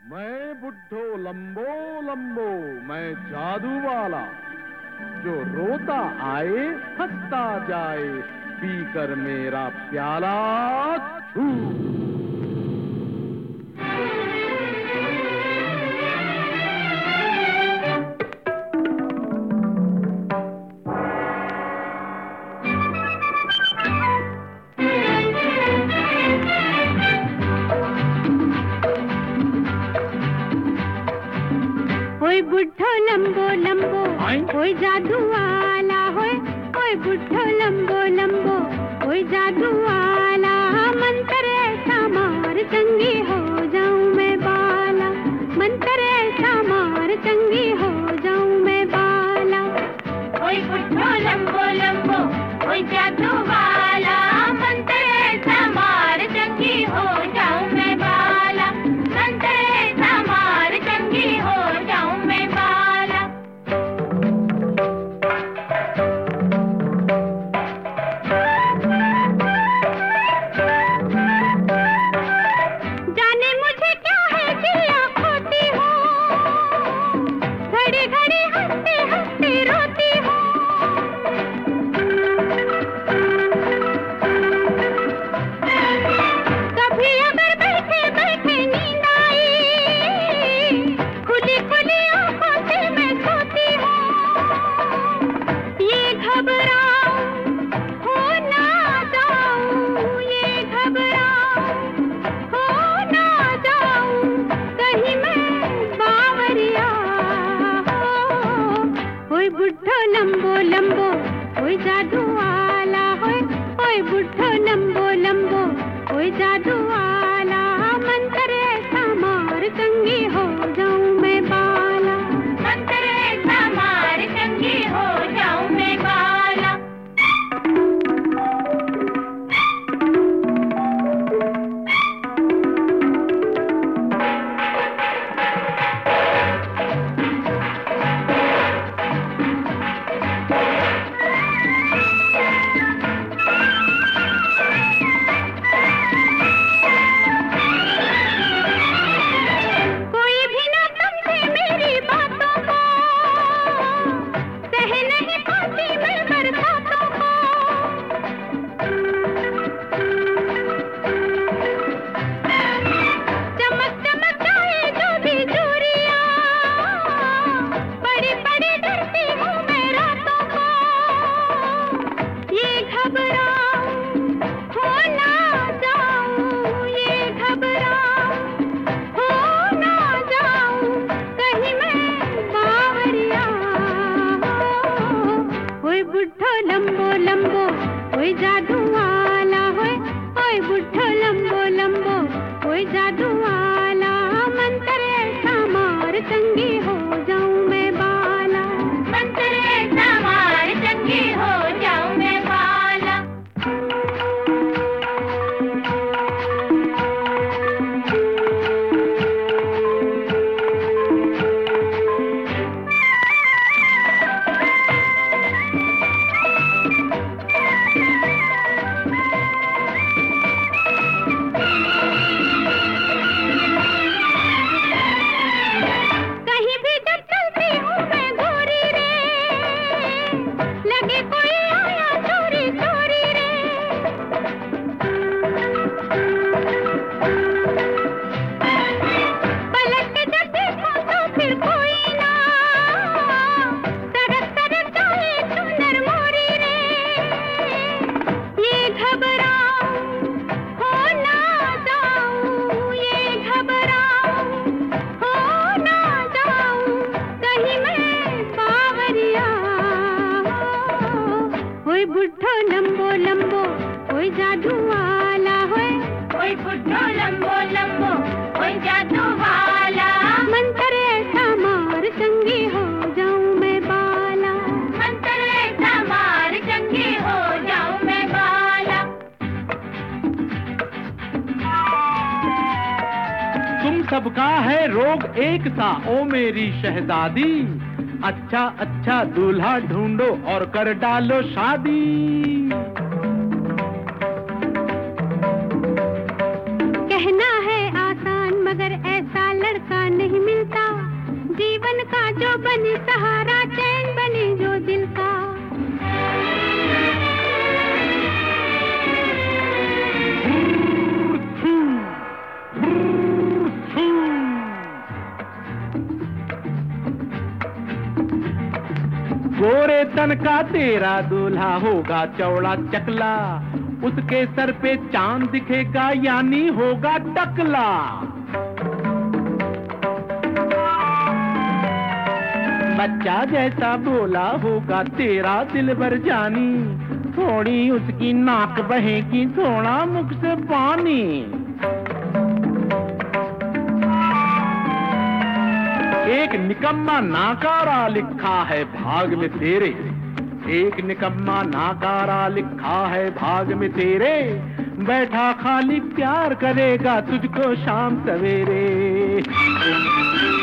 मैं बुड्ढो लंबो लंबो, मैं जादू वाला, जो रोता आए हंसता जाए, पीकर मेरा प्याला छू। ओए बुड्ढो लंबो लंबो, ओए जादू वाला, ओए बुड्ढो लंबो लंबो, ओए जादू वाला, मंत्र ऐसा मार चंगी हो जाऊं मैं बाला, मंत्र ऐसा मार चंगी हो जाऊं मैं बाला। ओए बुड्ढो लंबो लंबो, ओए जादू वाला, मंत्र ऐसा मार चंगी हो जाऊं मैं बाला, मंत्र ऐसा मार चंगी हो जाऊं मैं बाला। जाने मुझे क्या है चिड़िया खोती हो, घड़ी घड़ी हंसते हंसते रोती हो। कभी अगर बैठे बैठे नींद आई, खुली खुली आंखों से मैं सोती हूँ। ये घबराऊं हो ना जाऊं, ये घबराऊं हो ना जाऊं, कहीं मैं बावरिया हो। ओए बुड्ढो लंबो लंबो, ओए जादू वाला, ओए बुड्ढो लंबो लंबो, ओए जादू वाला, मंत्र ऐसा मार चंगी हो जाऊं मैं बाला, मंत्र ऐसा मार चंगी हो जाऊं मैं बाला। कोई भी ना समझे मेरी बातों को, सह नहीं पाती मैं बरसातों को। चमक चमक जाए जो भी चूड़ियां, बड़ी बड़ी डरती हूँ मैं रातों को। ये घबराऊं हो ना जाऊं, ये घबराऊं हो ना जाऊं, कहीं मैं बावरिया हो। ओए बुड्ढो लंबो लंबो, ओए जादू वाला, ओए बुड्ढो लंबो लंबो, ओए जादू वाला, मंत्र ऐसा मार चंगी हो जाऊं मैं बाला, मंत्र ऐसा मार चंगी हो जाऊं मैं बाला। कहीं भी जब चलती हूँ मैं गोरी रे, लगे कोई आया चोरी चोरी रे। पलट के जब देखो तो फिर कोई ना, तरफ तरफ जाए सुंदर मोरी रे। ये घबराऊं हो ना जाऊं, ये घबराऊं हो ना जाऊं, कहीं मैं बावरिया हो। ओए बुड्ढो लंबो लंबो, ओए जादू वाला, ओए बुड्ढो लंबो लंबो, ओए जादू वाला, मंत्र ऐसा मार चंगी हो जाऊं मैं बाला, मंत्र ऐसा मार चंगी हो जाऊं मैं बाला। तुम सबका है रोग एक सा ओ मेरी शहजादी, अच्छा अच्छा दूल्हा ढूंढो और कर डालो शादी। कहना है आसान मगर ऐसा लड़का सहारा चैन बने जो दिल का। गोरे तन का तेरा दूल्हा होगा चौड़ा चकला, उसके सर पे चांद दिखेगा यानी होगा टकला। बच्चा जैसा बोला होगा तेरा दिल भर जानी, थोड़ी उसकी नाक बहेगी थोड़ा मुख से पानी। एक निकम्मा नाकारा लिखा है भाग में तेरे, एक निकम्मा नाकारा लिखा है भाग में तेरे, बैठा खाली प्यार करेगा तुझको शाम सवेरे।